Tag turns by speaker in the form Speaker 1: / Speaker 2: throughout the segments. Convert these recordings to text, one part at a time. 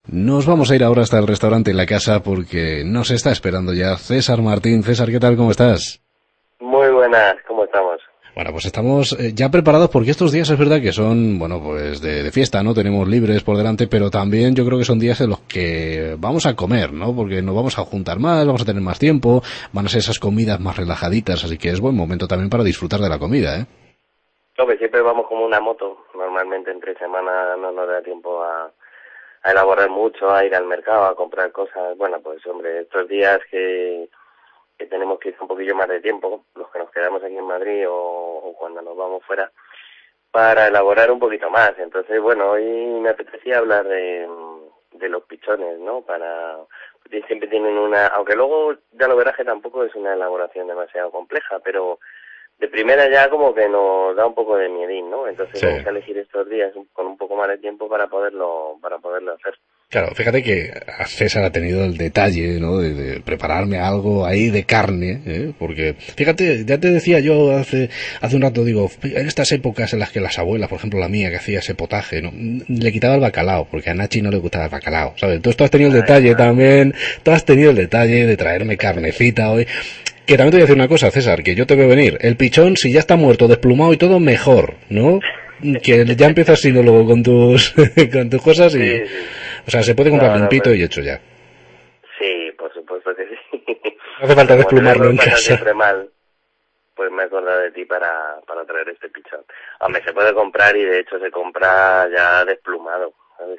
Speaker 1: Nos vamos a ir ahora hasta el restaurante La Casa porque nos está esperando ya César Martín. César, ¿qué tal? ¿Cómo estás?
Speaker 2: Muy buenas, ¿cómo estamos?
Speaker 1: Bueno, pues estamos ya preparados porque estos días es verdad que son, bueno, pues de fiesta, ¿no? Tenemos libres por delante, pero también yo creo que son días en los que vamos a comer, ¿no? Porque nos vamos a juntar más, vamos a tener más tiempo, van a ser esas comidas más relajaditas, así que es buen momento también para disfrutar de la comida, ¿eh?
Speaker 2: Lo que siempre vamos como una moto, normalmente entre semana no nos da tiempo a elaborar mucho, a ir al mercado, a comprar cosas. Bueno, pues hombre, estos días que tenemos que ir un poquillo más de tiempo, los que nos quedamos aquí en Madrid o cuando nos vamos fuera, para elaborar un poquito más. Entonces, bueno, hoy me apetecía hablar de los pichones, ¿no? Porque siempre tienen aunque luego ya lo verás que tampoco es una elaboración demasiado compleja, pero de primera ya como que nos da un poco de miedín, ¿no? Entonces
Speaker 1: Sí.
Speaker 2: vamos a elegir estos días con un poco más de tiempo para poderlo hacer.
Speaker 1: Claro, fíjate que César ha tenido el detalle, ¿no? De prepararme algo ahí de carne, ¿eh? Porque, fíjate, ya te decía yo hace un rato, digo, en estas épocas en las que las abuelas, por ejemplo la mía, que hacía ese potaje, ¿no? Le quitaba el bacalao, porque a Nachi no le gustaba el bacalao, ¿sabes? Entonces tú has tenido el
Speaker 2: Ay,
Speaker 1: detalle
Speaker 2: madre.
Speaker 1: también, tú has tenido el detalle de traerme carnecita hoy. Que también te voy a decir una cosa, César, que yo te veo venir. El pichón, si ya está muerto, desplumado y todo, mejor, ¿no? Que ya empiezas siendo luego con tus, con tus cosas y,
Speaker 2: Sí, sí.
Speaker 1: o sea, se puede comprar
Speaker 2: No, no,
Speaker 1: limpito
Speaker 2: pues
Speaker 1: y hecho ya.
Speaker 2: sí, por supuesto que sí.
Speaker 1: No hace falta
Speaker 2: Pero como te veo que
Speaker 1: desplumarlo
Speaker 2: lo
Speaker 1: en
Speaker 2: pasas
Speaker 1: casa.
Speaker 2: siempre mal, pues me he acordado de ti para traer este pichón. Hombre, se puede comprar y de hecho se compra ya desplumado, ¿sabes?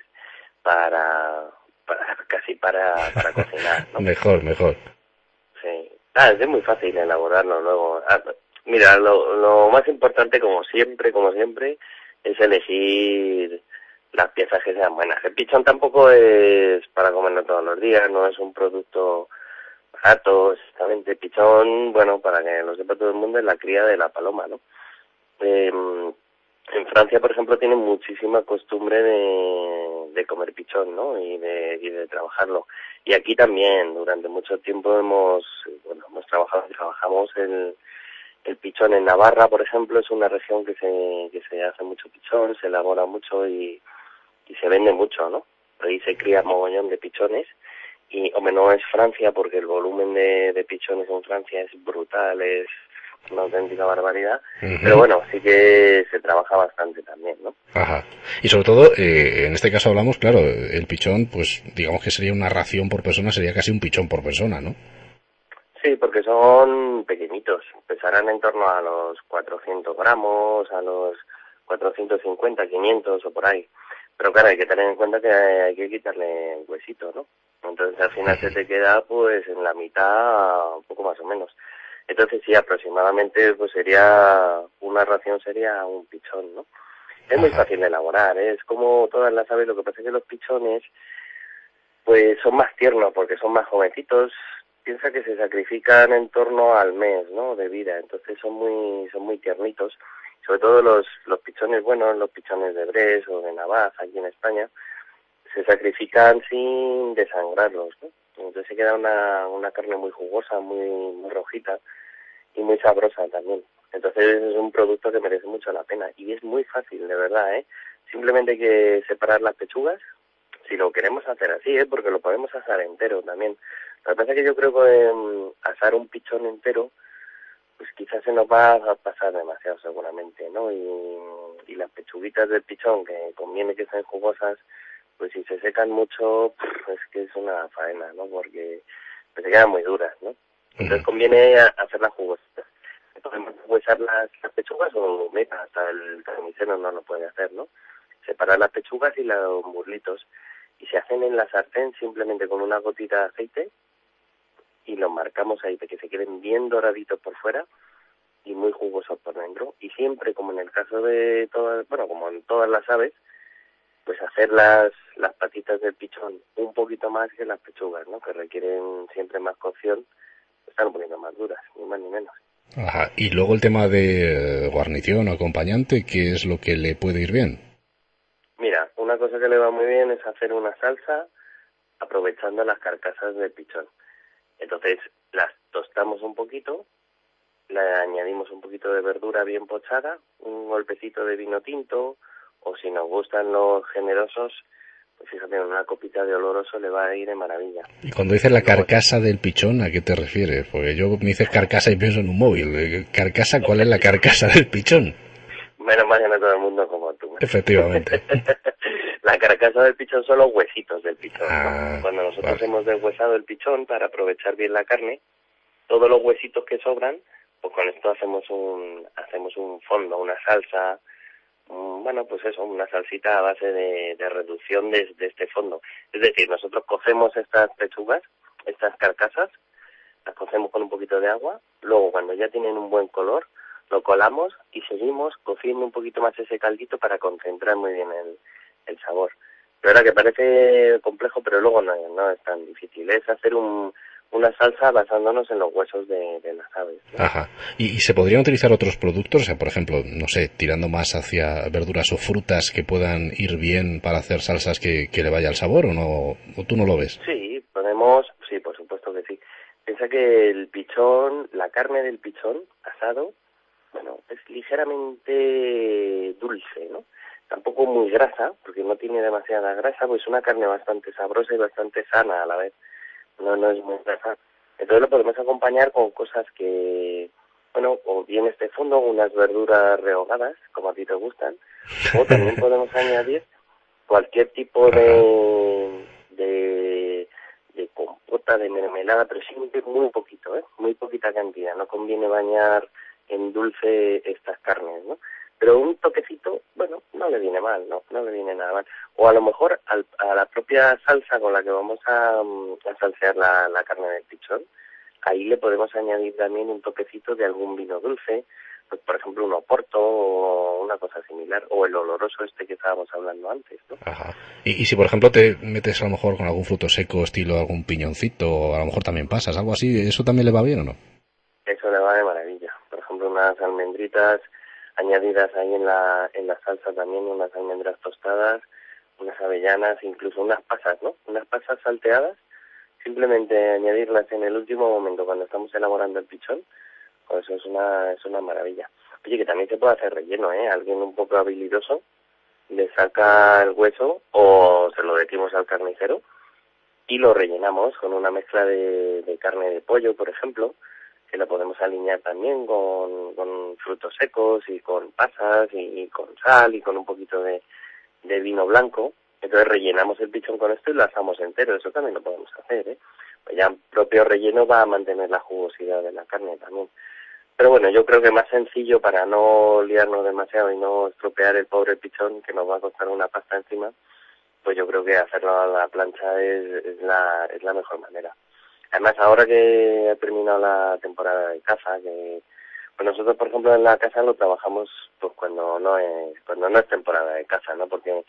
Speaker 2: Casi para cocinar, ¿no?
Speaker 1: Mejor, mejor.
Speaker 2: Sí. Es muy fácil elaborarlo luego. Mira, lo más importante, como siempre, es elegir las piezas que sean buenas. El pichón tampoco es para comerlo todos los días, no es un producto barato, exactamente. Pichón, bueno, para que lo sepa todo el mundo, es la cría de la paloma, ¿no? Eh, en Francia, por ejemplo, tienen muchísima costumbre de comer pichón, ¿no? Y de trabajarlo. Y aquí también, durante mucho tiempo hemos trabajado y trabajamos el pichón en Navarra, por ejemplo, es una región que se hace mucho pichón, se elabora mucho y se vende mucho, ¿no? Ahí se cría mogollón de pichones y, hombre, no es Francia porque el volumen de pichones en Francia es brutal, es una auténtica barbaridad, pero
Speaker 1: Ujú.
Speaker 2: bueno, sí que se trabaja bastante también, ¿no?
Speaker 1: Ajá. Y sobre todo, en este caso hablamos, claro, el pichón, pues digamos que sería una ración por persona, sería casi un pichón por persona, ¿no?
Speaker 2: Sí, porque son pequeñitos, pesarán en torno a los 400 gramos, a los 450, 500 o por ahí. Pero claro, hay que tener en cuenta que hay que quitarle el huesito, ¿no? Entonces al final se te queda pues en la mitad, un poco más o menos. Entonces sí, aproximadamente pues una ración sería un pichón, ¿no? Es muy
Speaker 1: Ajá.
Speaker 2: fácil de elaborar, ¿eh? Es como todas las aves, lo que pasa es que los pichones pues son más tiernos porque son más jovencitos. Piensa que se sacrifican en torno al mes, ¿no? De vida, entonces son muy tiernitos. Sobre todo los pichones buenos, los pichones de Brest o de Navaz, aquí en España, se sacrifican sin desangrarlos, ¿no? Entonces se queda una carne muy jugosa, muy rojita y muy sabrosa también. Entonces es un producto que merece mucho la pena y es muy fácil, de verdad, ¿eh? Simplemente hay que separar las pechugas, si lo queremos hacer así, porque lo podemos asar entero también. Lo que pasa es que yo creo que asar un pichón entero, pues quizás se nos va a pasar demasiado seguramente, ¿no? Y las pechuguitas del pichón, que conviene que sean jugosas, pues si se secan mucho, es que es una faena, ¿no? Porque pues, se quedan muy duras, ¿no?
Speaker 1: Ujú.
Speaker 2: Entonces conviene hacerlas jugosas. Podemos huesar las pechugas o mira, hasta el carnicero no lo puede hacer, ¿no? Separar las pechugas y los muslitos y se hacen en la sartén simplemente con una gotita de aceite y los marcamos ahí para que se queden bien doraditos por fuera y muy jugosos por dentro. Y siempre, como en el caso de todas, bueno, como en todas las aves, pues hacer las patitas del pichón un poquito más que las pechugas, ¿no? Que requieren siempre más cocción, están un poquito más duras, ni más ni menos.
Speaker 1: Ajá. Y luego el tema de guarnición o acompañante, ¿qué es lo que le puede ir bien?
Speaker 2: Mira, una cosa que le va muy bien es hacer una salsa aprovechando las carcasas del pichón. Entonces las tostamos un poquito, le añadimos un poquito de verdura bien pochada, un golpecito de vino tinto, o si nos gustan los generosos, fíjate, en una copita de oloroso le va a ir de maravilla.
Speaker 1: Y cuando dices la carcasa del pichón, ¿a qué te refieres? Porque yo me dices carcasa y pienso en un móvil. ¿Carcasa? ¿Cuál es la carcasa del pichón?
Speaker 2: Menos mal que no todo el mundo como tú.
Speaker 1: Efectivamente.
Speaker 2: La carcasa del pichón son los huesitos del pichón,
Speaker 1: Ah,
Speaker 2: ¿no? Cuando nosotros
Speaker 1: vale.
Speaker 2: hemos deshuesado el pichón para aprovechar bien la carne, todos los huesitos que sobran, pues con esto hacemos un fondo, una salsa, bueno, pues eso, una salsita a base de reducción de este fondo. Es decir, nosotros cocemos estas pechugas, estas carcasas, las cocemos con un poquito de agua, luego cuando ya tienen un buen color, lo colamos y seguimos cociendo un poquito más ese caldito para concentrar muy bien el sabor. De verdad que parece complejo, pero luego no es tan difícil. Es hacer una salsa basándonos en los huesos de las aves, ¿no?
Speaker 1: Ajá. ¿Y se podrían utilizar otros productos? O sea, por ejemplo, no sé, tirando más hacia verduras o frutas que puedan ir bien para hacer salsas que le vaya el sabor, ¿o no? ¿O tú no lo ves?
Speaker 2: Sí, sí, por supuesto que sí. Piensa que el pichón, la carne del pichón asado, bueno, es ligeramente dulce, ¿no? Tampoco muy grasa, porque no tiene demasiada grasa, pues es una carne bastante sabrosa y bastante sana a la vez. No es muy grasa. Entonces lo podemos acompañar con cosas que, bueno, o bien este fondo, unas verduras rehogadas, como a ti te gustan, o también podemos añadir cualquier tipo de compota, de mermelada, pero siempre muy poquito, muy poquita cantidad. No conviene bañar en dulce estas carnes, ¿no? Pero un toquecito, bueno, no le viene mal, no le viene nada mal. O a lo mejor a la propia salsa con la que vamos a salsear la carne del pichón, ahí le podemos añadir también un toquecito de algún vino dulce, pues por ejemplo un oporto o una cosa similar, o el oloroso este que estábamos hablando antes, ¿no?
Speaker 1: Ajá. Y si por ejemplo te metes a lo mejor con algún fruto seco, estilo algún piñoncito, o a lo mejor también pasas, algo así, ¿eso también le va bien o no?
Speaker 2: Eso le va de maravilla. Por ejemplo, unas almendritas añadidas ahí en la salsa también, unas almendras tostadas, unas avellanas, incluso unas pasas, ¿no? Unas pasas salteadas, simplemente añadirlas en el último momento cuando estamos elaborando el pichón, pues eso es una maravilla. Oye, que también se puede hacer relleno, ¿eh? Alguien un poco habilidoso le saca el hueso o se lo decimos al carnicero y lo rellenamos con una mezcla de carne de pollo, por ejemplo, que lo podemos alinear también con frutos secos y con pasas y con sal y con un poquito de vino blanco. Entonces rellenamos el pichón con esto y lo asamos entero. Eso también lo podemos hacer, ¿eh? Pues ya el propio relleno va a mantener la jugosidad de la carne también. Pero bueno, yo creo que más sencillo para no liarnos demasiado y no estropear el pobre pichón, que nos va a costar una pasta encima, pues yo creo que hacerlo a la plancha es la mejor manera. Además, ahora que ha terminado la temporada de caza, que pues nosotros, por ejemplo, en la casa lo trabajamos pues cuando no es temporada de caza, ¿no? Porque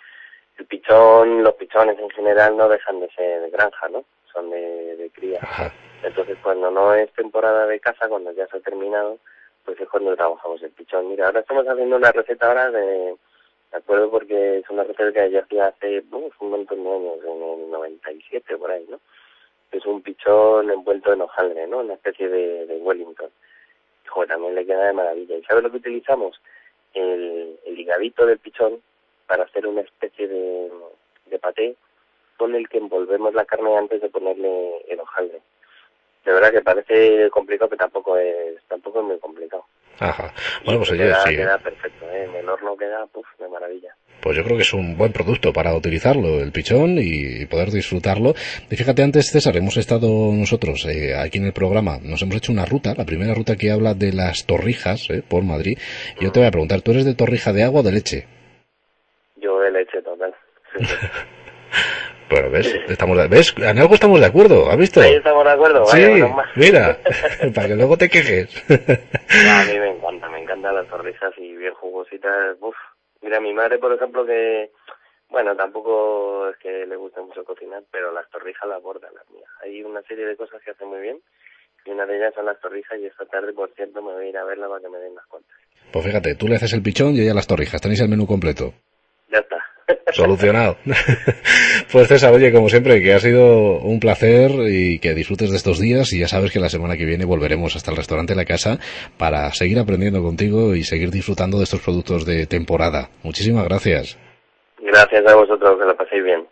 Speaker 2: los pichones en general no dejan de ser de granja, ¿no? Son de cría.
Speaker 1: Ajá.
Speaker 2: Entonces, cuando no es temporada de caza, cuando ya se ha terminado, pues es cuando trabajamos el pichón. Mira, ahora estamos haciendo una receta ahora de acuerdo, porque es una receta que yo hacía hace un montón de años, en el 97 por ahí, ¿no? Es un pichón envuelto en hojaldre, ¿no? Una especie de Wellington. Joder, también le queda de maravilla. ¿Y sabes lo que utilizamos? El higadito del pichón para hacer una especie de paté con el que envolvemos la carne antes de ponerle el hojaldre. De verdad que parece complicado, pero tampoco es muy complicado.
Speaker 1: Ajá. Bueno, pues oye, sí.
Speaker 2: Queda perfecto, ¿eh? En el horno queda, de maravilla.
Speaker 1: Pues yo creo que es un buen producto para utilizarlo, el pichón, y poder disfrutarlo. Y fíjate, antes, César, hemos estado nosotros aquí en el programa, nos hemos hecho una ruta, la primera ruta que habla de las torrijas por Madrid. Y yo te voy a preguntar, ¿tú eres de torrija de agua o de leche?
Speaker 2: Yo de leche total. Sí.
Speaker 1: Bueno, ¿ves? En algo estamos de acuerdo, ¿has visto?
Speaker 2: Ahí estamos de acuerdo,
Speaker 1: sí,
Speaker 2: vaya, bueno,
Speaker 1: mira, para que luego te quejes.
Speaker 2: A mí me encantan las torrijas y bien jugositas. Uf. Mira, mi madre, por ejemplo, que, bueno, tampoco es que le guste mucho cocinar, pero las torrijas las borda, las mías. Hay una serie de cosas que hace muy bien, y una de ellas son las torrijas, y esta tarde, por cierto, me voy a ir a verla para que me den las cuentas.
Speaker 1: Pues fíjate, tú le haces el pichón y ella las torrijas, tenéis el menú completo.
Speaker 2: Ya está.
Speaker 1: Solucionado. Pues César, oye, como siempre, que ha sido un placer y que disfrutes de estos días, y ya sabes que la semana que viene volveremos hasta el restaurante La Casa para seguir aprendiendo contigo y seguir disfrutando de estos productos de temporada. Muchísimas gracias.
Speaker 2: Gracias a vosotros, que lo paséis bien.